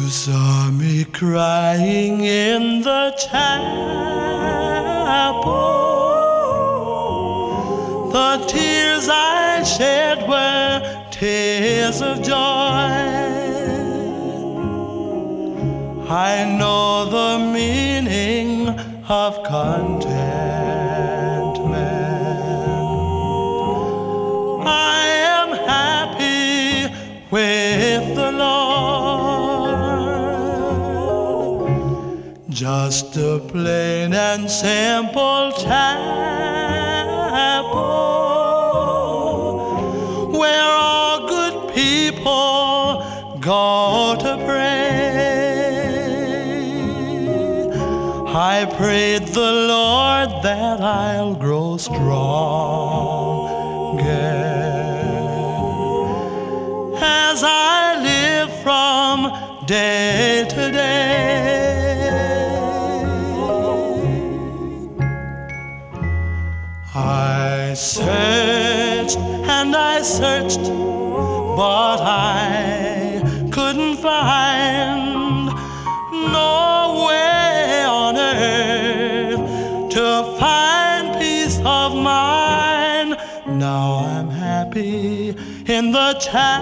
saw me crying in the chapel. The tears I shed were tears of joy. I know the meaning of contentment. I am happy with the Lord. Just a plain and simple chapel where all good people go to pray. I prayed the Lord that I'll grow strong again as I live from day to day. I searched and I searched, but I couldn't find no way on earth to find peace of mind. Now I'm happy in the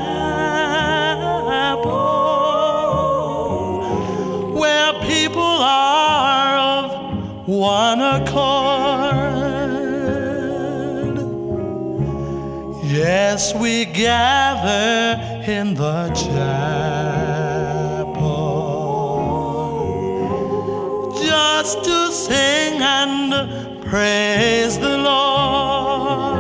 chapel where people are of one accord. Yes, we gather in the chapel just to sing and praise the Lord.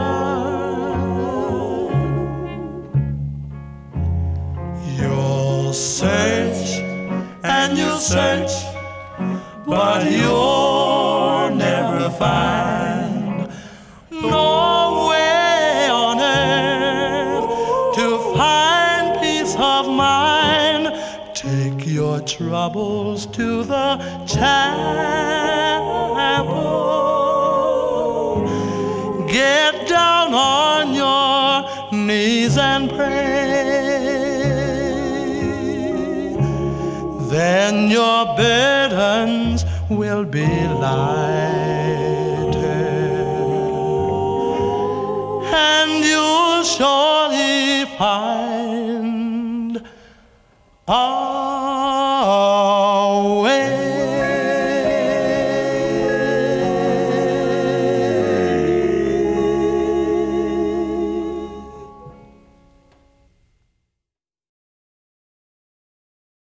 You'll search and you'll search, but you'll never find no way on earth to find peace of mind. Take your troubles to the chapel. Get down on your knees and pray. Then your burdens will be lighter, and you'll surely find